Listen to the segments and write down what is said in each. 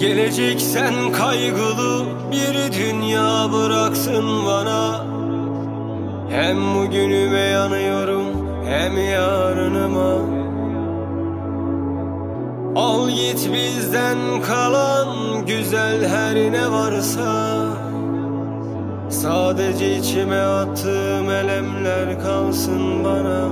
Geleceksen kaygılı bir dünya bıraksın bana. Hem bugünüme yanıyorum hem yarınıma. Al git bizden kalan güzel her ne varsa. Sadece içime attığım elemler kalsın bana.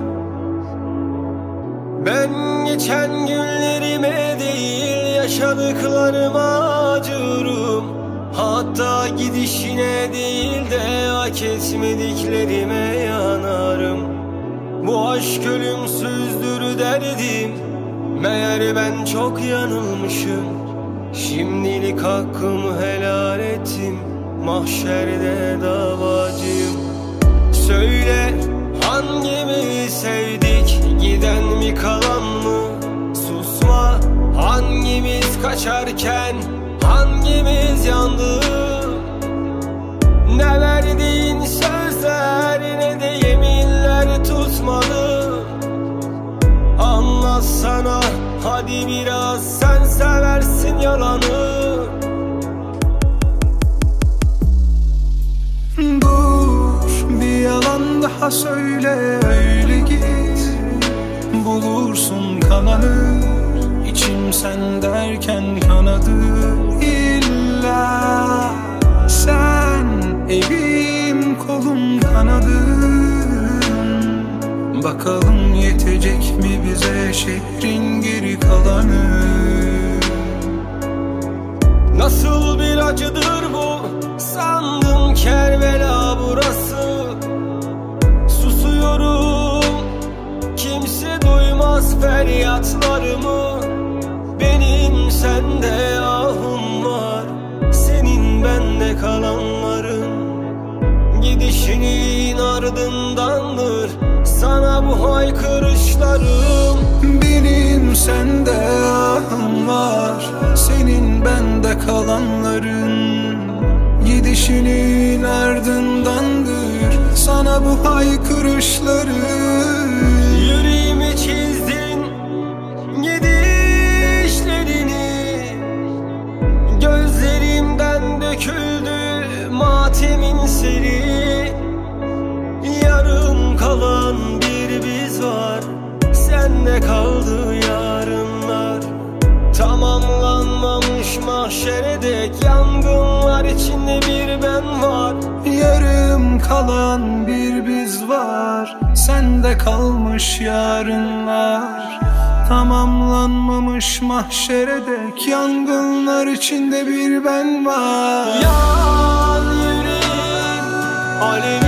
Ben geçen günlerime değil yaşadıklarıma acıyorum. Hatta gidişine değil de hak etmediklerime yanarım. Bu aşk ölümsüzdür derdim, meğer ben çok yanılmışım. Şimdilik hakkımı helal ettim, mahşerde davacıyım. Söyle hangimiz sevdik, giden mi kalan mı? Susma, hangimiz kaçarken hangimiz yandı? Ne verdiğin sözler ne de yeminler tutmadı. Anlatsana hadi biraz, sen seversin yalanı. Dur, bir yalan daha söyle, öyle git. Bulursun kananı, içim sen derken kanadı. İlla sen elim kolum kanadın. Bakalım yetecek mi bize şehrin geri kalanı? Nasıl bir acıdır bu, sandım Kerbela burası. Susuyorum, kimse duymaz feryatlarımı. Benim sende ahım var, senin bende kalanların. Gidişinin ardındandır sana bu haykırışlarım. Benim sende ahım var, senin bende kalanların. Gidişinin ardındandır sana bu haykırışlarım. Yüreğimi çizdin gidişlerini, gözlerimden döküldü matemin seri. Yarım kalan bir biz var, sende kaldı yarınlar. Tamamlanmamış mahşere dek yangınlar içinde bir ben var. Yarım kalan bir biz var, sende kalmış yarınlar. Tamamlanmamış mahşere dek yangınlar içinde bir ben var. Yan yüreğim alev